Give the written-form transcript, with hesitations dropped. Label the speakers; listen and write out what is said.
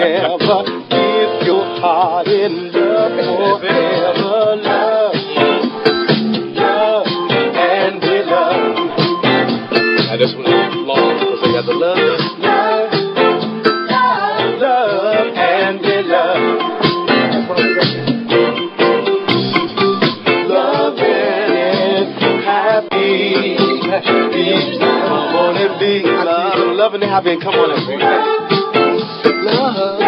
Speaker 1: Ever give your heart in love forever. Love and be loved. Now this one is long because they got the love and be loved. Loving and happy. Come on and be loved. Loving and happy. Come on and be love.